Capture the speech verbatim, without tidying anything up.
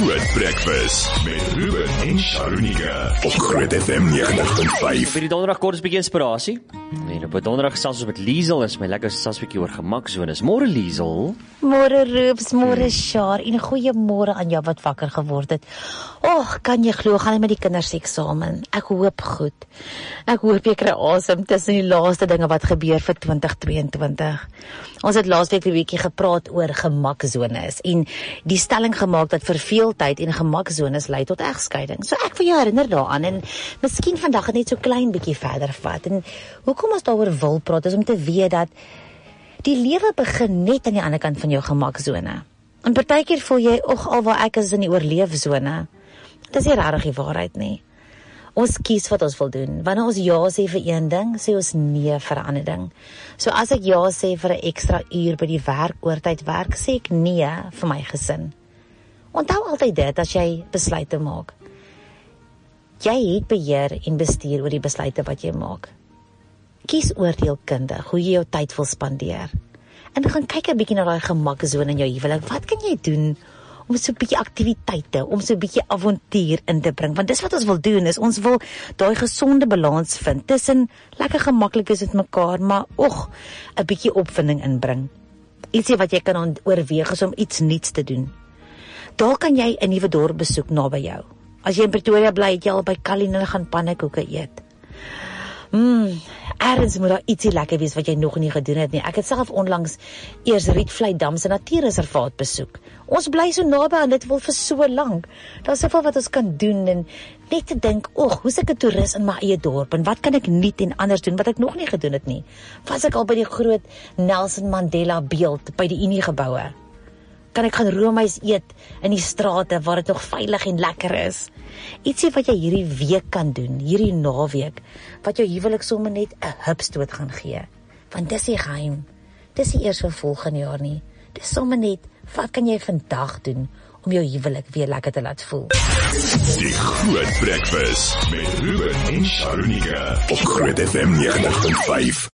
Groot Breakfast met Ruben en Sharonika op Groot F M negentig punt vyf. Vir die donderdag kort 'n bietjie inspirasie. En op 'n donderdag gesels ons met Liesel, is my lekker gesels 'n bietjie oor gemaksones. Môre Liesel. Môre Roops, môre Shar en goeiemôre aan jou wat wakker geword het. Och, kan jy glo, gaan hy met die kinders se eksamen? Ek hoop goed. Ek hoop jy kry asem tussen die laaste dinge wat gebeur vir twintig tweeëntwintig. Ons het laasweek 'n bietjie gepraat oor gemaksones en die stelling gemaak dat verveeldheid en gemaksones lei tot egskeiding. So ek wil jou herinner daaraan en miskien vandag net so klein bietjie verder vat. En hoekom ons daaroor wil praat is om te weet dat die lewe begin net aan die ander kant van jou gemaksone. En partykeer voel jy, "Ag, al waar ek is in die oorleefsone." Dis nie regtig die waarheid nie. Ons kies wat ons wil doen. Wanneer ons ja sê vir een ding, sê ons nee vir 'n ander ding. So as ek ja sê vir 'n ekstra uur by die werk, oortyd werk, sê ek nee vir my gesin. Onthou altyd dit as jy besluite maak. Jy het beheer en bestuur oor die besluite wat jy maak. Kies oordeelkundig hoe jy jou tyd wil spandeer. En gaan kyk 'n bietjie na daai gemaksone in jou huwelik. Wat kan jy doen om so 'n bietjie aktiwiteite, om so 'n bietjie avontuur in te bring? Want dis wat ons wil doen, is ons wil daai gesonde balans vind tussen lekker gemaklik is met mekaar, maar og, 'n bietjie opwinding inbring. Ietsie wat jy kan oorweeg is om iets nuuts te doen. Daar kan jy 'n nuwe dorp besoek naby jou. As jy in Pretoria bly, het jy al by Kalline gaan pannekoeke eet. Mmm, ergens moet daar ietsie lekker wees wat jy nog nie gedoen het nie. Ek het self onlangs eers Rietvlei Dam se natuurreservaat besoek. Ons bly so naby aan dit wil vir so lank. Daar's soveel wat ons kan doen en net te dink, "Ag, hoe's ek 'n toerist in my eie dorp en wat kan ek nuut en anders doen wat ek nog nie gedoen het nie?" Was ek al by die groot Nelson Mandela beeld by die Unie geboue? Kan ek gaan roomys eet in die strate waar dit nog veilig en lekker is? Ietsie wat jy hierdie week kan doen, hierdie naweek, wat jou huwelik sommer net 'n hupstoot gaan gee. Want dis die geheim. Dis nie eers vir volgende jaar nie. Dis sommer net, wat kan jy vandag doen om jou huwelik weer lekker te laat voel? Die Groot Breakfast met Ruben en Sharonika op Groot F M negentig punt vyf.